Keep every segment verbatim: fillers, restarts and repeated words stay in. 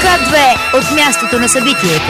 К две от мястото на събитието.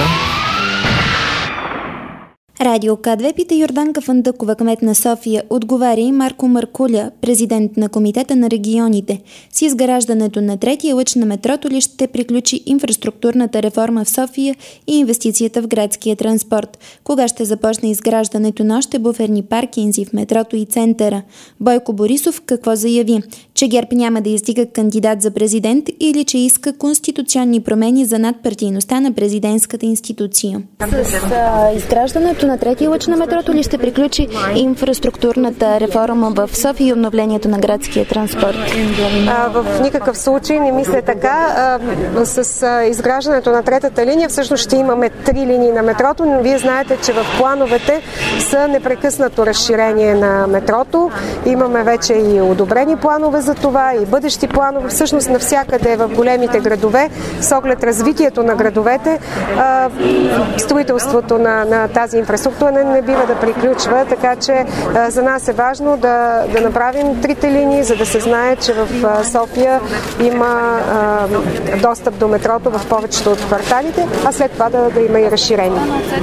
Радио К две пита Йорданка Фандъкова, кмет на София. Отговаря и Марко Маркуля, президент на Комитета на регионите. С изграждането на третия лъч на метрото ли ще приключи инфраструктурната реформа в София и инвестицията в градския транспорт? Кога ще започне изграждането на още буферни паркинзи в метрото и центъра? Бойко Борисов какво заяви? Че ГЕРБ няма да издига кандидат за президент или че иска конституционни промени за надпартийността на президентската институция? С а, изграждането на третия лъч на метрото ли ще приключи инфраструктурната реформа в София и обновлението на градския транспорт? А, в никакъв случай не мисля така. А, с а, изграждането на третата линия всъщност ще имаме три линии на метрото, но вие знаете, че в плановете са непрекъснато разширение на метрото. Имаме вече и одобрени планове за това, и бъдещи планове. Всъщност навсякъде в големите градове, с оглед развитието на градовете, а, строителството на, на тази инфраструктура не, не бива да приключва, така че а, за нас е важно да, да направим трите линии, за да се знае, че в а, София има а, достъп до метрото в повечето от кварталите, а след това да, да има и разширение.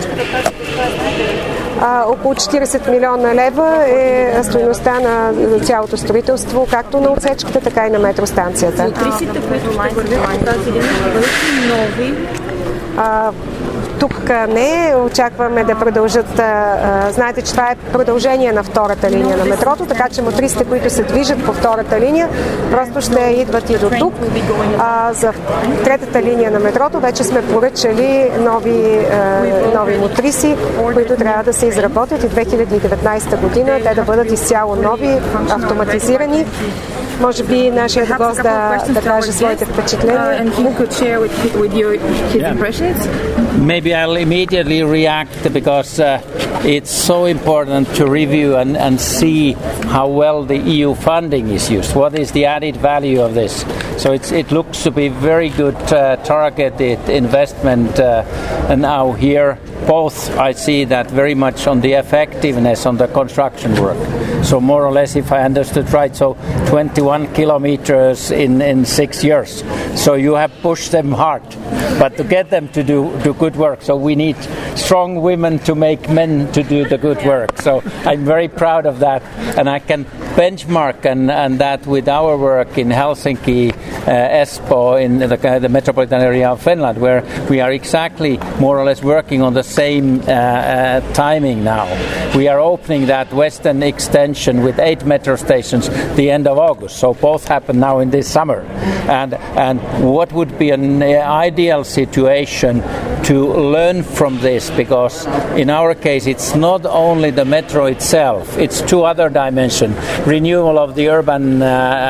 А, около четирийсет милиона лева е стойността на цялото строителство, както на отсечката, така и на метростанцията. Мотрисите, които вървят по тази линия, ще бъдат нови? А, тук не, очакваме да продължат. А, знаете, че това е продължение на втората линия на метрото, така че мотрисите, които се движат по втората линия, просто ще идват и до тук. А, за третата линия на метрото вече сме поръчали нови, а, нови мотриси, които трябва да се изработят и две хиляди и деветнадесета година те да бъдат изцяло нови, автоматизирани. Може би нашият гост да, да каже своите впечатления. Maybe I'll immediately react because uh, it's so important to review and, and see how well the E U funding is used. What is the added value of this? So it's, it looks to be very good uh, targeted investment uh, now here. Both I see that very much on the effectiveness on the construction work. So more or less, if I understood right, so twenty-one kilometers in, in six years. So you have pushed them hard, but to get them to do, do good work. So we need strong women to make men to do the good work. So I'm very proud of that, and I can benchmark and, and that with our work in Helsinki, uh, Espoo, in the, the metropolitan area of Finland, where we are exactly more or less working on the same uh, uh, timing now. We are opening that western extension with eight metro stations the end of August. So both happen now in this summer. And and what would be an ideal situation to learn from this? Because in our case, it's not only the metro itself; it's two other dimensions: renewal of the urban uh,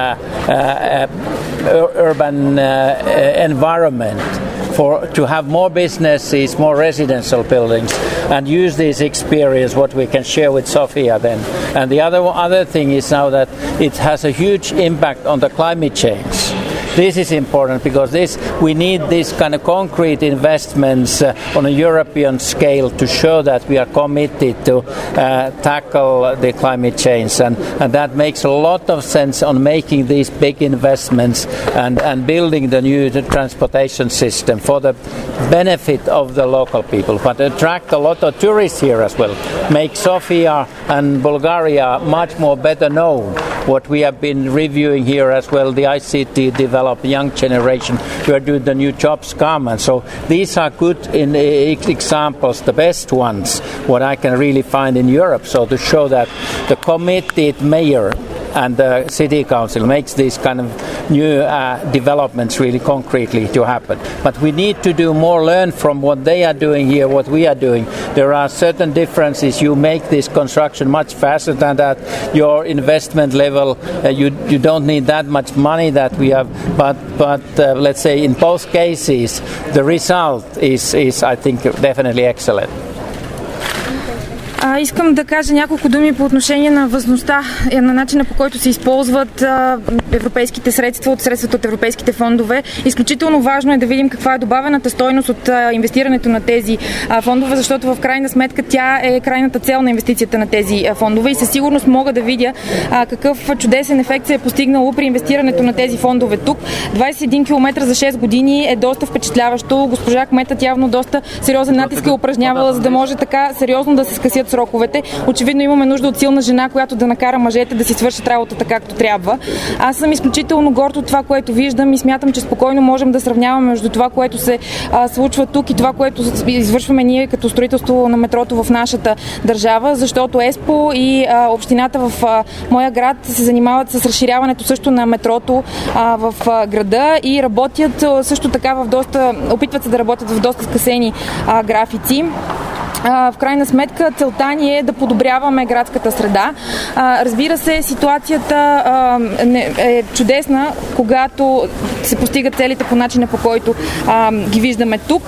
uh, uh, urban uh, environment, for to have more businesses, more residential buildings, and use this experience what we can share with Sofia then. And the other other thing is now that it has a huge impact on the climate change. This is important because this we need this kind of concrete investments uh, on a European scale to show that we are committed to uh, tackle the climate change, and, and that makes a lot of sense on making these big investments and, and building the new the transportation system for the benefit of the local people, but attract a lot of tourists here as well, make Sofia and Bulgaria much more better known. What we have been reviewing here as well, the I C T develop young generation, we are doing the new jobs come, and so these are good in, uh, examples, the best ones, what I can really find in Europe, so to show that the committed mayor and the city council makes these kind of new uh, developments really concretely to happen. But we need to do more, learn from what they are doing here, what we are doing. There are certain differences. You make this construction much faster than that. Your investment level, uh, you you don't need that much money that we have. But but uh, let's say in both cases, the result is is I think definitely excellent. А, искам да кажа няколко думи по отношение на важността, на начина, по който се използват а, европейските средства от средствата от европейските фондове. Изключително важно е да видим каква е добавената стойност от а, инвестирането на тези а, фондове, защото в крайна сметка тя е крайната цел на инвестицията на тези а, фондове и със сигурност мога да видя а, какъв чудесен ефект се е постигнало при инвестирането на тези фондове тук. двадесет и един километра за шест години е доста впечатляващо. Госпожа кметът явно доста сериозен натиск е упражнявала, за да може така сериозно да се скъсят сроковете. Очевидно имаме нужда от силна жена, която да накара мъжете да си свършат работата както трябва. Аз съм изключително горд от това, което виждам и смятам, че спокойно можем да сравняваме между това, което се а, случва тук и това, което извършваме ние като строителство на метрото в нашата държава, защото ЕСПО и а, общината в а, моя град се занимават с разширяването също на метрото а, в а, града и работят а, също така в доста, опитват се да работят в доста скъсени а, графици. В крайна сметка целта ни е да подобряваме градската среда. Разбира се, ситуацията е чудесна, когато се постигат целите по начина, по който ги виждаме тук.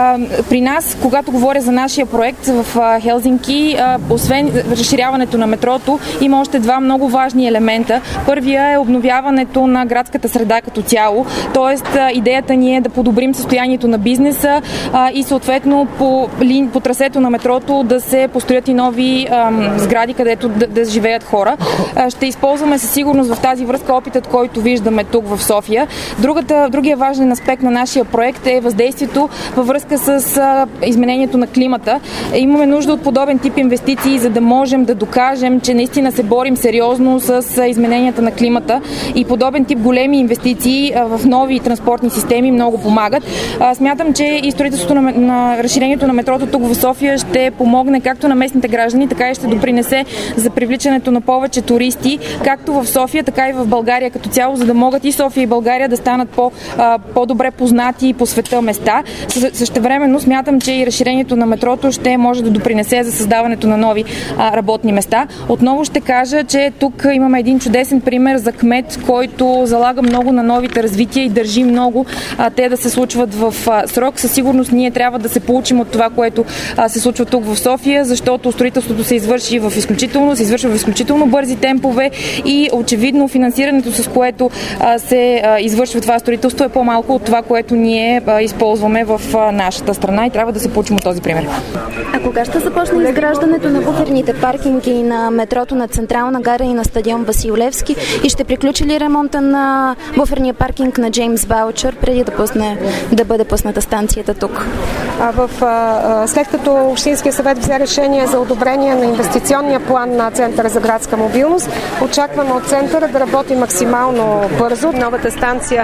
При нас, когато говоря за нашия проект в Хелзинки, освен разширяването на метрото, има още два много важни елемента. Първия е обновяването на градската среда като цяло, т.е. идеята ни е да подобрим състоянието на бизнеса и съответно по, по трасето на метрото да се построят и нови ам, сгради, където да, да живеят хора. А, ще използваме със сигурност в тази връзка опитът, който виждаме тук в София. Другата, другия важен аспект на нашия проект е въздействието във връзка с а, изменението на климата. Имаме нужда от подобен тип инвестиции, за да можем да докажем, че наистина се борим сериозно с а, измененията на климата и подобен тип големи инвестиции а, в нови транспортни системи много помагат. А, смятам, че и строителството на, на разширението на метрото тук в София ще помогне както на местните граждани, така и ще допринесе за привличането на повече туристи, както в София, така и в България като цяло, за да могат и София и България да станат по, а, по-добре познати по света места. Същевременно смятам, че и разширението на метрото ще може да допринесе за създаването на нови а, работни места. Отново ще кажа, че тук имаме един чудесен пример за кмет, който залага много на новите развития и държи много а, те да се случват в а, срок. Със сигурност ние трябва да се получим от това, което а, се случва тук в София, защото строителството се извърши в изключително, се извършва в изключително бързи темпове и очевидно финансирането, с което а, се а, извършва това строителство, е по-малко от това, което ние а, използваме в а, нашата страна и трябва да се получим от този пример. А кога ще започне изграждането на буферните паркинги на метрото на Централна гара и на стадион Васил Левски и ще приключи ли ремонта на буферния паркинг на Джеймс Баучър преди да, пусне, да бъде пусната станцията тук? А в, а, след като Общинския съвет взе решение за одобрение на инвестиционния план на Центъра за градска мобилност, очакваме от Центъра да работи максимално бързо. Новата станция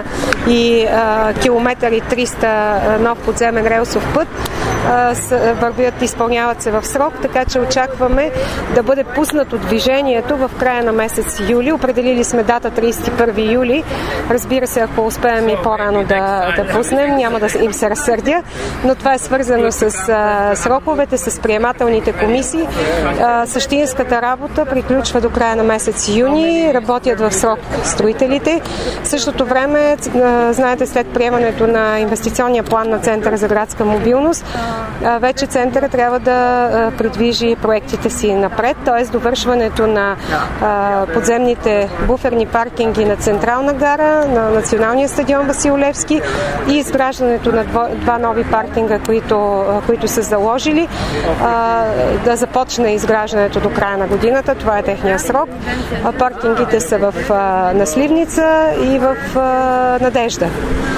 и а, километър и триста нов подземен релсов път а, с, вървят, изпълняват се в срок, така че очакваме да бъде пуснато движението в края на месец юли. Определили сме дата тридесет и първи юли. Разбира се, ако успеем и по-рано да, да пуснем, няма да им се разсърдя, но това е свързано с а, сроковете, с приемателните комисии. А, същинската работа приключва до края на месец юни. Работят в срок строителите. В същото време, а, знаете, след приемането на инвестиционния план на Центъра за градска мобилност, а, вече Центъра трябва да а, придвижи проектите си напред, т.е. довършването на а, подземните буферни паркинги на Централна гара, на Националния стадион Васил Левски и изграждането на два, два нови паркинга, които, които са заложили, а, да започне изграждането до края на годината. Това е техния срок. А, паркингите са в а, Насливница и в а, Надежда.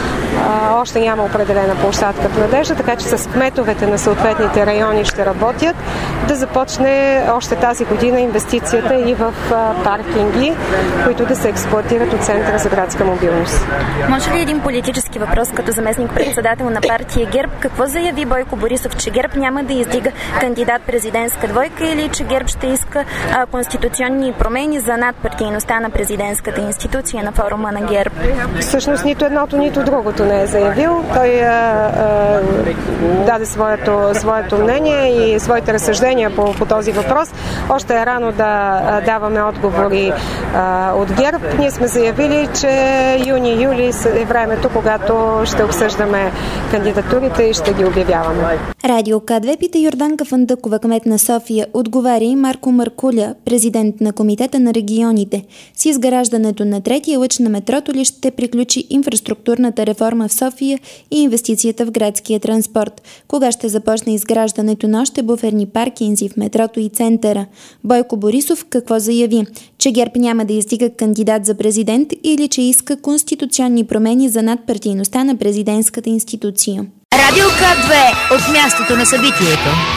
А, още няма определена площадка в Надежда, така че с кметовете на съответните райони ще работят да започне още тази година инвестицията и в а, паркинги, които да се експлоатират от Центъра за градска мобилност. Може ли един политически въпрос като заместник-председател на партия ГЕРБ? Какво заяви Бойко Борисов, че ГЕРБ няма да издига кандидат президентска двойка или че ГЕРБ ще иска а, конституционни промени за надпартийността на президентската институция на форума на ГЕРБ? Всъщност нито едното, нито другото. нищо не е заявил. Той а, а, даде своето, своето мнение и своите разсъждения по, по този въпрос. Още е рано да а, даваме отговори а, от ГЕРБ. Ние сме заявили, че юни-юли е времето, когато ще обсъждаме кандидатурите и ще ги обявяваме. Радио К две пита Йорданка Фандъкова, кмет на София, отговаря и Марко Маркуля, президент на Комитета на регионите. С изграждането на третия лъч на метрото ли ще приключи инфраструктурната реформа в София и инвестицията в градския транспорт? Кога ще започне изграждането на още буферни паркинзи в метрото и центъра? Бойко Борисов какво заяви? Че ГЕРБ няма да издига кандидат за президент или че иска конституционни промени за надпартийността на президентската институция? Радио К две от мястото на събитието.